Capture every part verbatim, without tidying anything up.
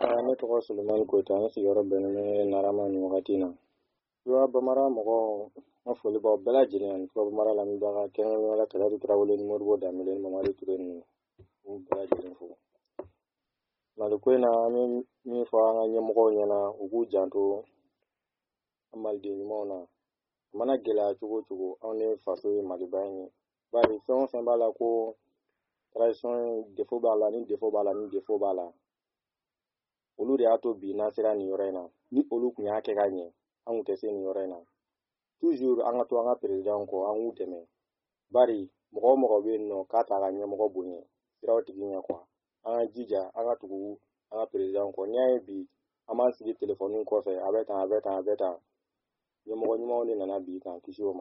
ne tɔgɔ Sulemani Koyita ne sigiyɔrɔ bɛnnen bɛ Narama nin wagati in na. Tuba Bamara mɔgɔw ma foli b'aw bɛɛ lajɛlen ani Tuba Bamara lamɛnbaga kɛrɛnkɛrɛnnenya la Kadafi Tarawele ni Modibo Dembele ni Mamadu Ture ninnu u bɛɛ lajɛlen fo. Mali ko in na an bɛ min fɔ an ka ɲɛmɔgɔw ɲɛna u k'u janto an maliden ɲumanw na. A mana gɛlɛya cogo o cogo anw de faso ye Maliba in ye. Bari fɛn o fɛn b'a la ko tradition défaut b'a la ni défaut b'a la ni défaut b'a la. Olu de y'a to bi n'an sera nin yɔrɔ in na. Ni olu tun y'a kɛ ka ɲɛ an tun tɛ se nin yɔrɔ in na. Toujours an ka to an ka président kɔ an k'u dɛmɛ. Bari mɔgɔ o mɔgɔ bɛ yen nɔ k'a t'a ka ɲɛmɔgɔ bonya sira o tigi ɲɛ quoi. An ka jija an ka tugu an ka président kɔ. N'i y'a ye bi an b'an sigi téléphone kɔfɛ a bɛ tan a bɛ tan a bɛ tan. Ɲɛmɔgɔ ɲumanw de nana bi k'an kisi o ma.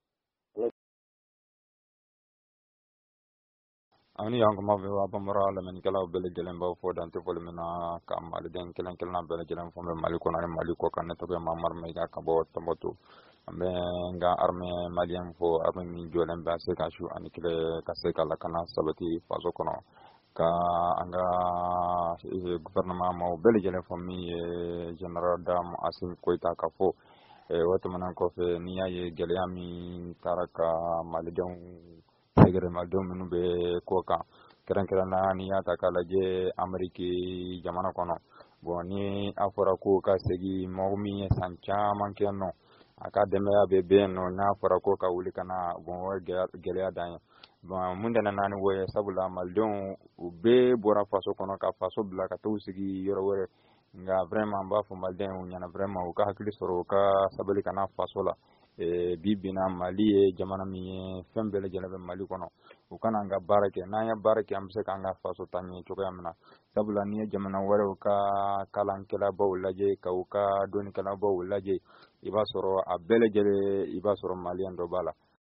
ani yang ma be wa bamara la men kala bele jelen ba fo dan te fol mena ka mali den kelen kelen na bele jelen fo me mali ko na mali ko kan to be mamar me ga ka bo tamboto ambe nga arme malien fo arme min jolen ba se ka shu ani kile ka se kala kana sabati faso kono ka anga gouvernement ma bele jelen fo mi general dam asim Koyita ka fo e wato manan ko fe ni yaye gele ami taraka mali den segere maldum minu be koka keren keren na ni ata kala je ameriki jamana kono bon ni afora ko ka segi mawmi sancha mankenno aka deme ya be be no na afora ko ka wuli kana bon gele ya dan bon munda na nani wo sabula maldum be bora faso kono ka faso bla ka to segi yoro wore nga vraiment ba fo maldum nyana vraiment o ka hakili soro ka sabali kana faso la e bibina mali e jamana mi fembele jalabe mali kono u kana nga barake na ya barake am se kanga faso tanye to yamna sabula ni jamana wore ka kalan kala baw laje ka u ka doni kala baw laje iba soro abele jele iba soro mali ando bala.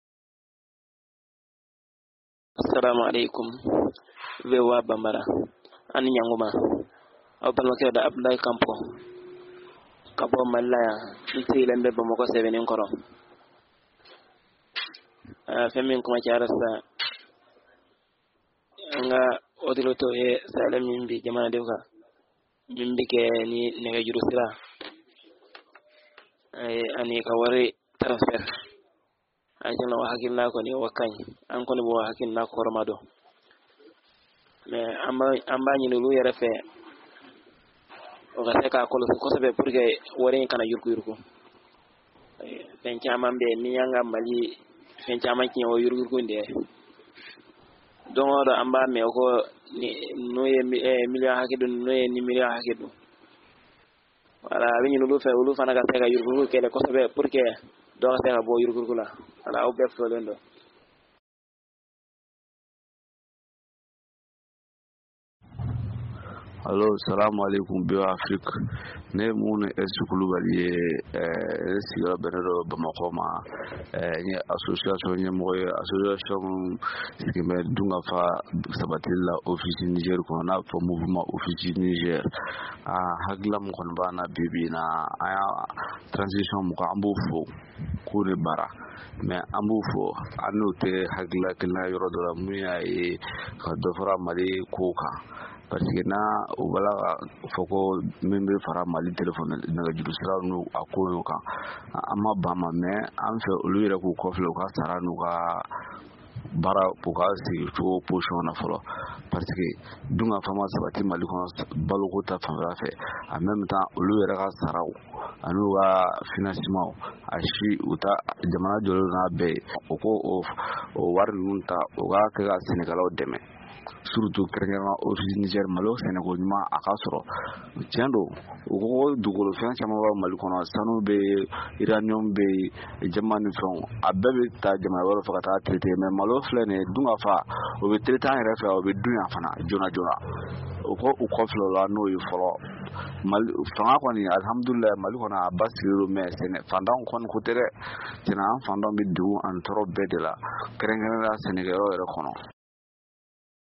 Assalamu alaikum vewa bamara ani nyanguma abdal wakil da Abdullahi Kampo kabo malaya nti lembe bamoko sevenin koro femin kuma charasa nga odiloto e salamin bi jamana devka mimbi ke ni nega jurusira ay ani ka wari transfer ay jeno hakilna ko ni wakany an ko ni bo hakilna ko romado me amba amba ni lu yere fe o ga se ka ko ko sabe pour que wari kana yurku yurku ben chamambe ni yanga mali ben chaman ki o yurku yurku nde don do amba me ko ni noye million hakidu noye ni million hakidu wala wini lu fe lu fana ga se ka yurku kele ko sabe pour que do se ka bo yurku la ala o be fo lendo. Hello, salam alaikum biyo Afrique. Ne mun esikulu bali eh sigara benero Bamako ma eh ni association ni moy association qui me dunga fa sabatilla office Niger ko na fa mouvement office Niger ah haglam kon bana bibina aya transition mo ko ambu fo ko re bara mais ambu fo anote hagla kala yoro do la muya e ka do fara mali ko ka parce que na wala foko membe fara mali téléphone na juru sira no akoyo kan amma bama me an fe olu yere ko kofle ka sara no ka bara puka si to position na folo parce que dunga fama sabati mali ko balu ko ta fara fe en même temps olu yere ka sara anu wa financement ashi uta jamana jolo na be ko o war nunta o ga ka Senegal o deme surtout kerengana office Niger malo Senegal nyuma akasoro tiendo uko dugolo fian chama wa mali kono sanu be iranium be jamani fon abebe ta jamana wala fakata traité mais malo flene dunga fa o be traité en refa o be dunya fana jona jona uko uko flo la no yi folo mali fanga ko ni alhamdulillah mali kono abasiru mais sene fandan kon ko tere tina fandan bi du en trop be de la kerengana Senegal ro kono